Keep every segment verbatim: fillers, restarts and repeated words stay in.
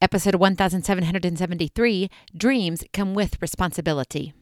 Episode one thousand seven hundred seventy-three, Dreams Come with Responsibility.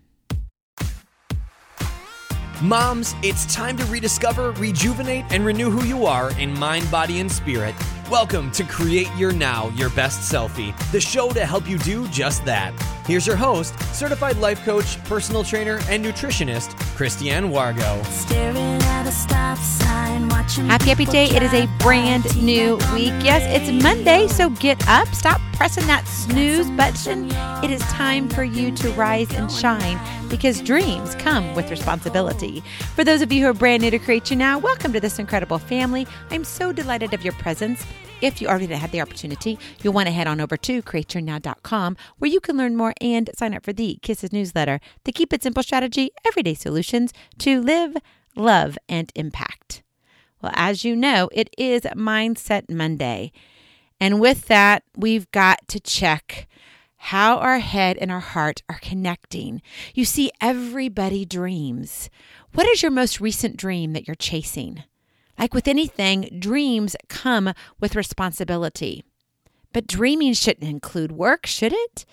Moms, it's time to rediscover, rejuvenate, and renew who you are in mind, body, and spirit. Welcome to Create Your Now, Your Best Selfie, the show to help you do just that. Here's your host, certified life coach, personal trainer, and nutritionist, Christiane Wargo. Staring at a stop sign, watching Happy, happy people day. It is a drive brand by. new week. Yes, it's Monday, so get up. Stop pressing that snooze button. It is time for you to rise and shine because dreams come with responsibility. For those of you who are brand new to Create You Now, welcome to this incredible family. I'm so delighted of your presence. If you already had the opportunity, you'll want to head on over to create your now dot com where you can learn more and sign up for the Kisses newsletter, the Keep It Simple strategy, everyday solutions to live, love, and impact. Well, as you know, it is Mindset Monday. And with that, we've got to check how our head and our heart are connecting. You see, everybody dreams. What is your most recent dream that you're chasing? Like with anything, dreams come with responsibility. But dreaming shouldn't include work, should it?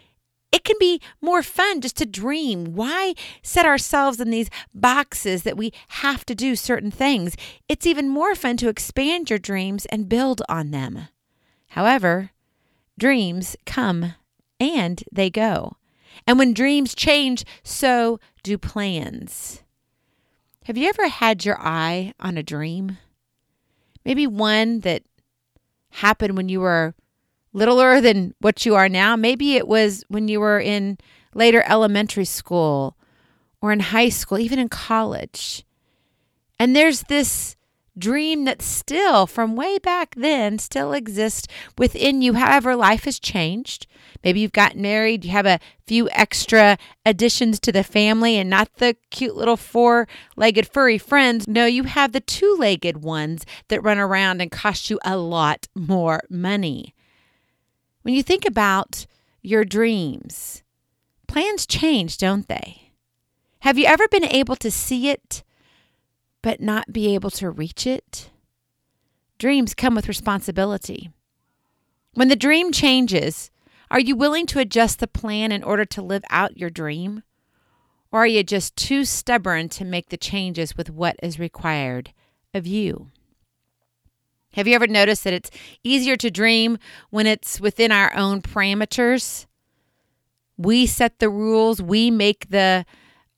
It can be more fun just to dream. Why set ourselves in these boxes that we have to do certain things? It's even more fun to expand your dreams and build on them. However, dreams come and they go. And when dreams change, so do plans. Have you ever had your eye on a dream? Maybe one that happened when you were littler than what you are now. Maybe it was when you were in later elementary school or in high school, even in college. And there's this dream that still, from way back then, still exists within you. However, life has changed. Maybe you've gotten married, you have a few extra additions to the family and not the cute little four-legged furry friends. No, you have the two-legged ones that run around and cost you a lot more money. When you think about your dreams, plans change, don't they? Have you ever been able to see it but not be able to reach it? Dreams come with responsibility. When the dream changes, are you willing to adjust the plan in order to live out your dream? Or are you just too stubborn to make the changes with what is required of you? Have you ever noticed that it's easier to dream when it's within our own parameters? We set the rules, we make the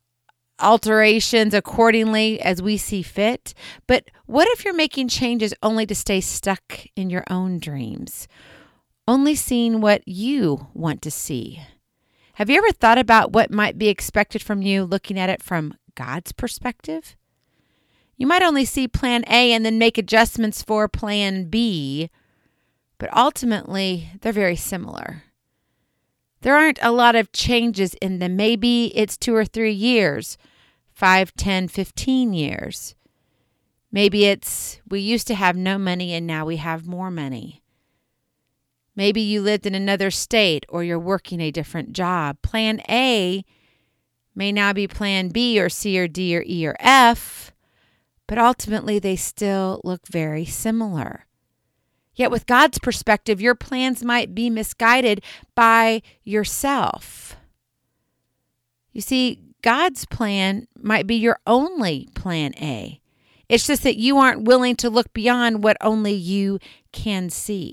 alterations accordingly as we see fit. But what if you're making changes only to stay stuck in your own dreams, only seeing what you want to see? Have you ever thought about what might be expected from you looking at it from God's perspective? You might only see plan A and then make adjustments for plan B, but ultimately they're very similar. There aren't a lot of changes in them. Maybe it's two or three years, five, ten, fifteen years. Maybe it's we used to have no money and now we have more money. Maybe you lived in another state or you're working a different job. Plan A may now be plan B or C or D or E or F, but ultimately they still look very similar. Yet with God's perspective, your plans might be misguided by yourself. You see, God's plan might be your only plan A. It's just that you aren't willing to look beyond what only you can see.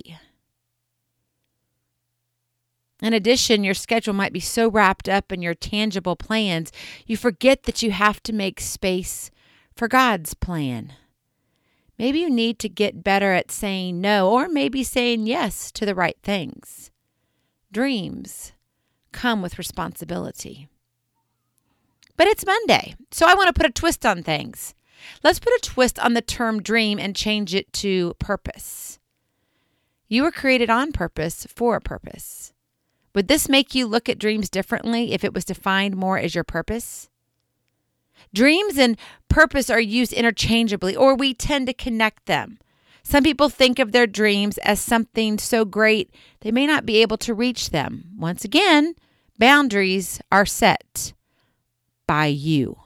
In addition, your schedule might be so wrapped up in your tangible plans, you forget that you have to make space for God's plan. Maybe you need to get better at saying no, or maybe saying yes to the right things. Dreams come with responsibility. But it's Monday, so I want to put a twist on things. Let's put a twist on the term dream and change it to purpose. You were created on purpose for a purpose. Would this make you look at dreams differently if it was defined more as your purpose? Dreams and purpose are used interchangeably, or we tend to connect them. Some people think of their dreams as something so great they may not be able to reach them. Once again, boundaries are set by you.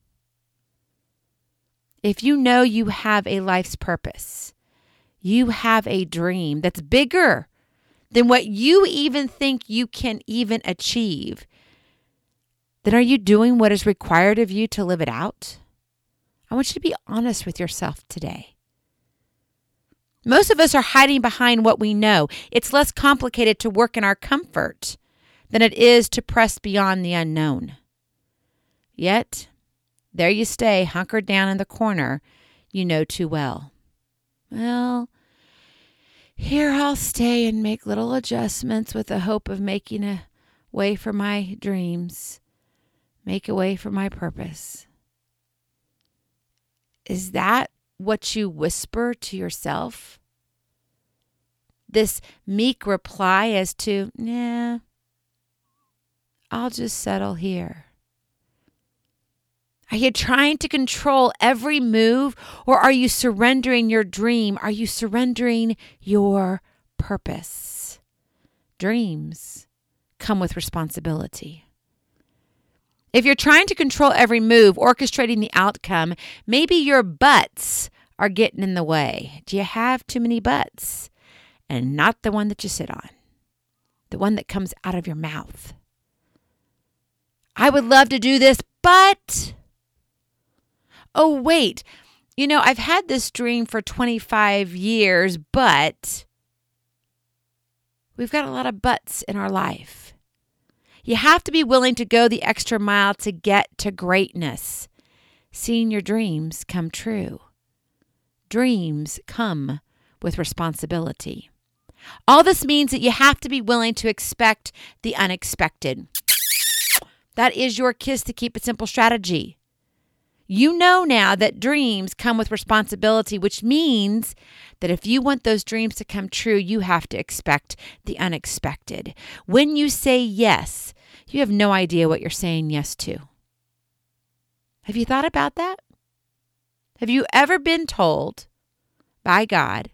If you know you have a life's purpose, you have a dream that's bigger than what you even think you can even achieve, then are you doing what is required of you to live it out? I want you to be honest with yourself today. Most of us are hiding behind what we know. It's less complicated to work in our comfort than it is to press beyond the unknown. Yet, there you stay, hunkered down in the corner you know too well. Well, here I'll stay and make little adjustments with the hope of making a way for my dreams, make a way for my purpose. Is that what you whisper to yourself? This meek reply as to, nah, I'll just settle here. Are you trying to control every move, or are you surrendering your dream? Are you surrendering your purpose? Dreams come with responsibility. If you're trying to control every move, orchestrating the outcome, maybe your buts are getting in the way. Do you have too many buts? And not the one that you sit on, the one that comes out of your mouth. I would love to do this, but... Oh, wait, you know, I've had this dream for twenty-five years, but we've got a lot of buts in our life. You have to be willing to go the extra mile to get to greatness, seeing your dreams come true. Dreams come with responsibility. All this means that you have to be willing to expect the unexpected. That is your Kiss to Keep It Simple strategy. You know now that dreams come with responsibility, which means that if you want those dreams to come true, you have to expect the unexpected. When you say yes, you have no idea what you're saying yes to. Have you thought about that? Have you ever been told by God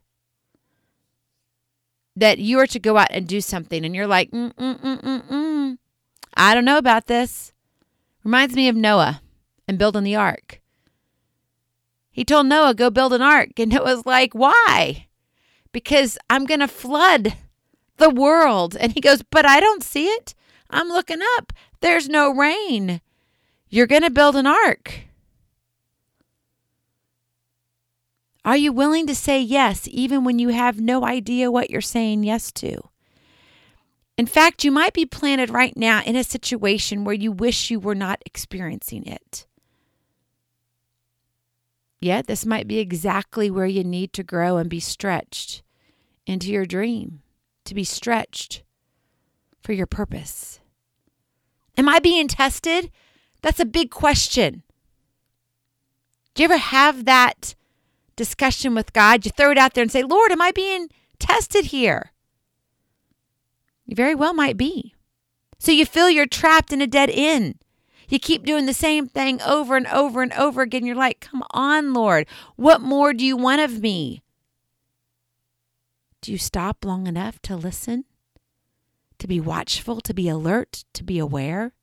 that you are to go out and do something and you're like, mm, mm, mm, mm, mm. I don't know about this. Reminds me of Noah and building the ark. He told Noah, go build an ark. And it was like, why? Because I'm going to flood the world. And he goes, but I don't see it. I'm looking up. There's no rain. You're going to build an ark. Are you willing to say yes, even when you have no idea what you're saying yes to? In fact, you might be planted right now in a situation where you wish you were not experiencing it. Yet, this might be exactly where you need to grow and be stretched into your dream, to be stretched for your purpose. Am I being tested? That's a big question. Do you ever have that discussion with God? You throw it out there and say, Lord, am I being tested here? You very well might be. So you feel you're trapped in a dead end. You keep doing the same thing over and over and over again. You're like, come on, Lord. What more do you want of me? Do you stop long enough to listen? To be watchful, to be alert, to be aware?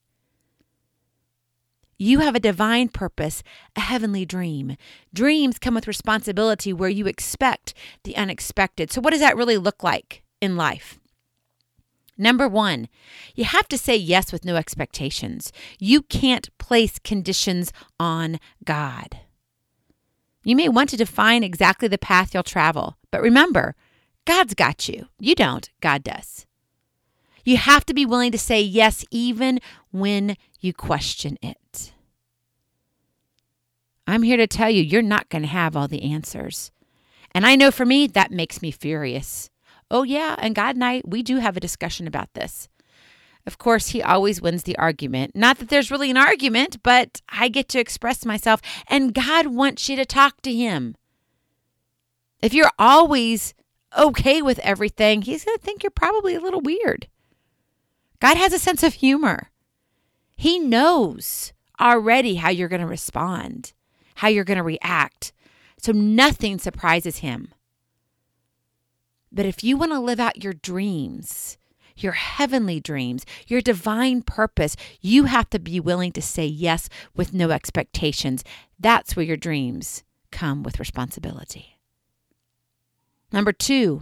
You have a divine purpose, a heavenly dream. Dreams come with responsibility where you expect the unexpected. So what does that really look like in life? Number one, you have to say yes with no expectations. You can't place conditions on God. You may want to define exactly the path you'll travel, but remember, God's got you. You don't, God does. You have to be willing to say yes even when you question it. I'm here to tell you, you're not going to have all the answers. And I know for me, that makes me furious. Oh, yeah, and God and I, we do have a discussion about this. Of course, he always wins the argument. Not that there's really an argument, but I get to express myself, and God wants you to talk to him. If you're always okay with everything, he's going to think you're probably a little weird. God has a sense of humor. He knows already how you're going to respond, how you're going to react. So nothing surprises him. But if you want to live out your dreams, your heavenly dreams, your divine purpose, you have to be willing to say yes with no expectations. That's where your dreams come with responsibility. Number two,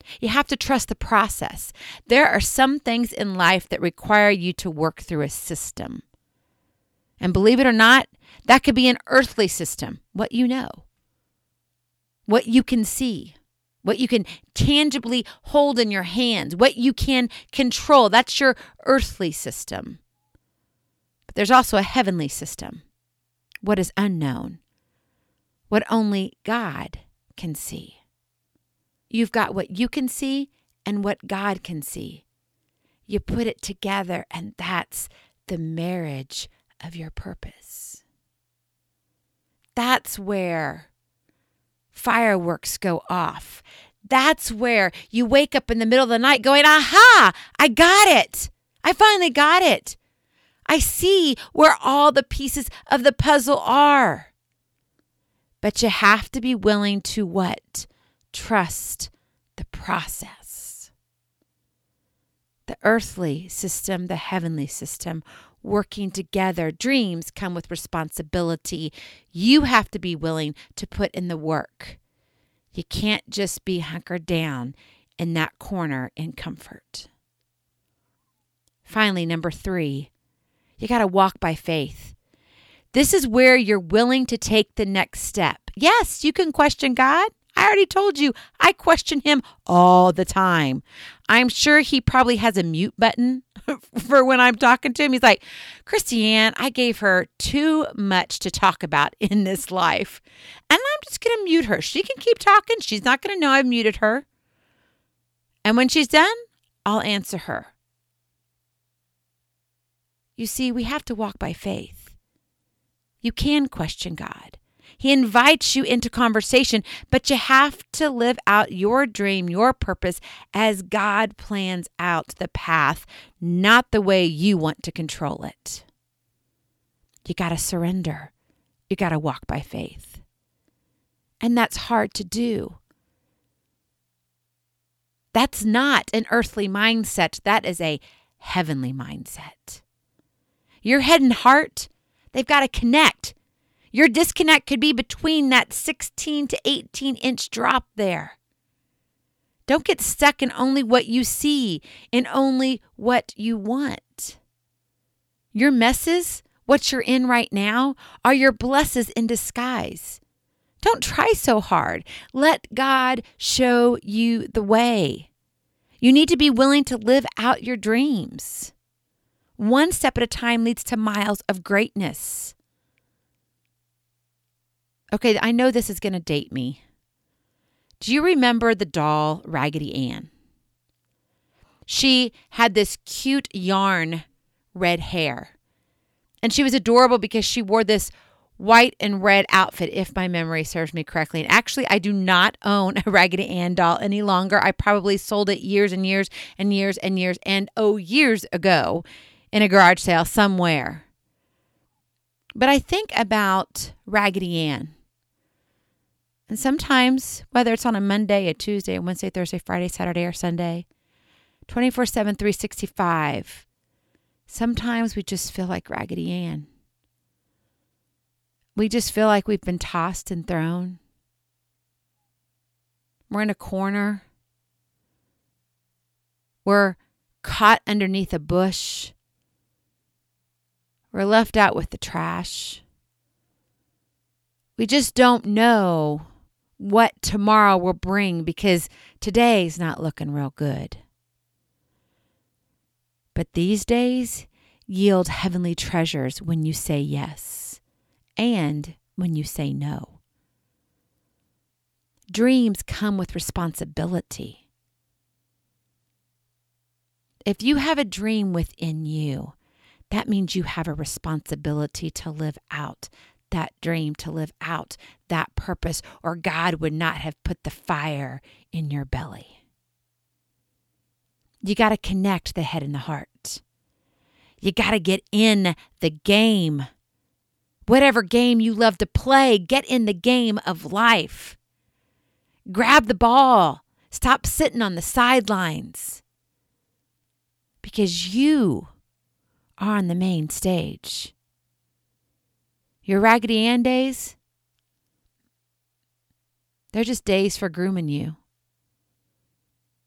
You have to trust the process. There are some things in life that require you to work through a system. And believe it or not, that could be an earthly system, what you know, what you can see, what you can tangibly hold in your hands, what you can control. That's your earthly system. But there's also a heavenly system, what is unknown, what only God can see. You've got what you can see and what God can see. You put it together, and that's the marriage of your purpose. That's where fireworks go off. That's where you wake up in the middle of the night going, aha, I got it. I finally got it. I see where all the pieces of the puzzle are. But you have to be willing to what? Trust the process. The earthly system, the heavenly system, working together. Dreams come with responsibility. You have to be willing to put in the work. You can't just be hunkered down in that corner in comfort. Finally, number three, you got to walk by faith. This is where you're willing to take the next step. Yes, you can question God. I already told you, I question him all the time. I'm sure he probably has a mute button for when I'm talking to him. He's like, Christiane, I gave her too much to talk about in this life, and I'm just going to mute her. She can keep talking. She's not going to know I've muted her. And when she's done, I'll answer her. You see, we have to walk by faith. You can question God. He invites you into conversation, but you have to live out your dream, your purpose, as God plans out the path, not the way you want to control it. You got to surrender. You got to walk by faith. And that's hard to do. That's not an earthly mindset. That is a heavenly mindset. Your head and heart, they've got to connect. Your disconnect could be between that sixteen to eighteen inch drop there. Don't get stuck in only what you see, in only what you want. Your messes, what you're in right now, are your blessings in disguise. Don't try so hard. Let God show you the way. You need to be willing to live out your dreams. One step at a time leads to miles of greatness. Okay, I know this is going to date me. Do you remember the doll Raggedy Ann? She had this cute yarn red hair. And she was adorable because she wore this white and red outfit, if my memory serves me correctly. And actually, I do not own a Raggedy Ann doll any longer. I probably sold it years and years and years and years and oh, years ago in a garage sale somewhere. But I think about Raggedy Ann. And sometimes, whether it's on a Monday, a Tuesday, a Wednesday, Thursday, Friday, Saturday, or Sunday, twenty-four seven, three sixty-five, sometimes we just feel like Raggedy Ann. We just feel like we've been tossed and thrown. We're in a corner. We're caught underneath a bush. We're left out with the trash. We just don't know what tomorrow will bring because today's not looking real good. But these days yield heavenly treasures when you say yes and when you say no. Dreams come with responsibility. If you have a dream within you, that means you have a responsibility to live out that dream, to live out that purpose, or God would not have put the fire in your belly. You got to connect the head and the heart. You got to get in the game. Whatever game you love to play, get in the game of life. Grab the ball. Stop sitting on the sidelines. Because you are on the main stage. Your Raggedy Ann days, they're just days for grooming you.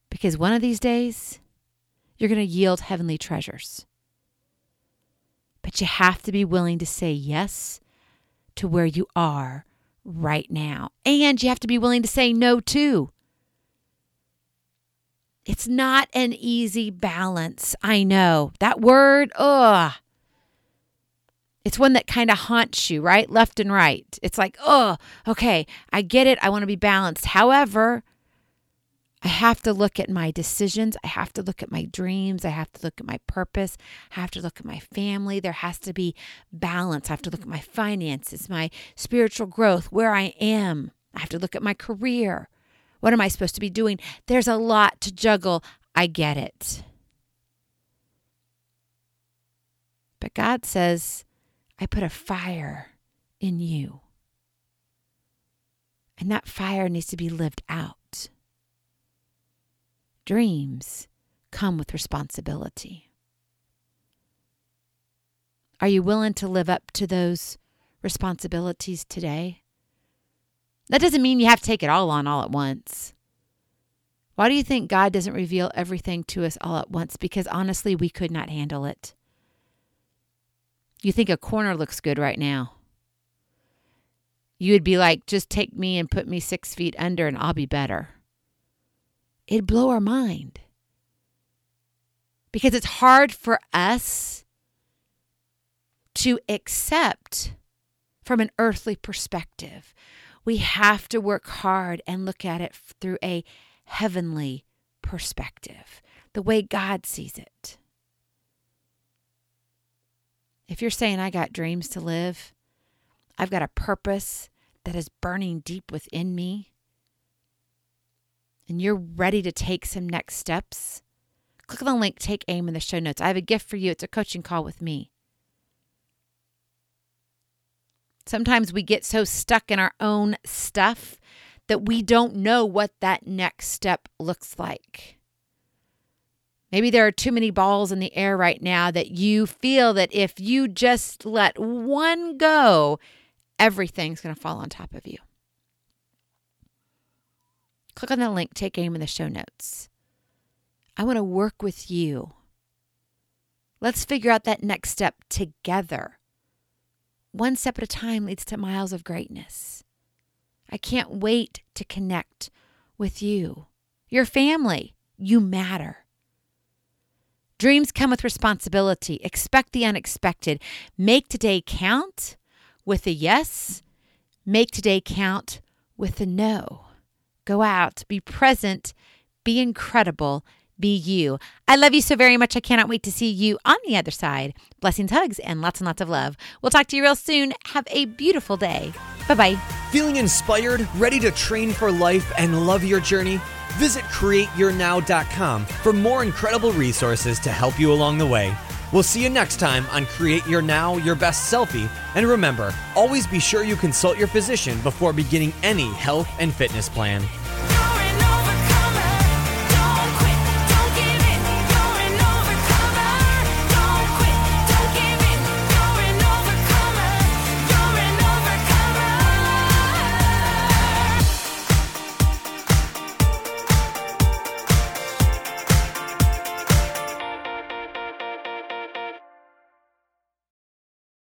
Because one of these days, you're going to yield heavenly treasures. But you have to be willing to say yes to where you are right now. And you have to be willing to say no too. It's not an easy balance. I know. That word, ugh. It's one that kind of haunts you, right? Left and right. It's like, oh, okay, I get it. I want to be balanced. However, I have to look at my decisions. I have to look at my dreams. I have to look at my purpose. I have to look at my family. There has to be balance. I have to look at my finances, my spiritual growth, where I am. I have to look at my career. What am I supposed to be doing? There's a lot to juggle. I get it. But God says, I put a fire in you. And that fire needs to be lived out. Dreams come with responsibility. Are you willing to live up to those responsibilities today? That doesn't mean you have to take it all on all at once. Why do you think God doesn't reveal everything to us all at once? Because honestly, we could not handle it. You think a corner looks good right now. You would be like, just take me and put me six feet under and I'll be better. It'd blow our mind. Because it's hard for us to accept from an earthly perspective. We have to work hard and look at it through a heavenly perspective, the way God sees it. If you're saying, I got dreams to live, I've got a purpose that is burning deep within me, and you're ready to take some next steps, click on the link, Take Aim in the show notes. I have a gift for you. It's a coaching call with me. Sometimes we get so stuck in our own stuff that we don't know what that next step looks like. Maybe there are too many balls in the air right now that you feel that if you just let one go, everything's going to fall on top of you. Click on the link, Take Aim in the show notes. I want to work with you. Let's figure out that next step together. One step at a time leads to miles of greatness. I can't wait to connect with you. Your family, you matter. Dreams come with responsibility. Expect the unexpected. Make today count with a yes. Make today count with a no. Go out, be present, be incredible, be you. I love you so very much. I cannot wait to see you on the other side. Blessings, hugs, and lots and lots of love. We'll talk to you real soon. Have a beautiful day. Bye-bye. Feeling inspired, ready to train for life and love your journey? Visit create your now dot com for more incredible resources to help you along the way. We'll see you next time on Create Your Now, Your Best Selfie. And remember, always be sure you consult your physician before beginning any health and fitness plan.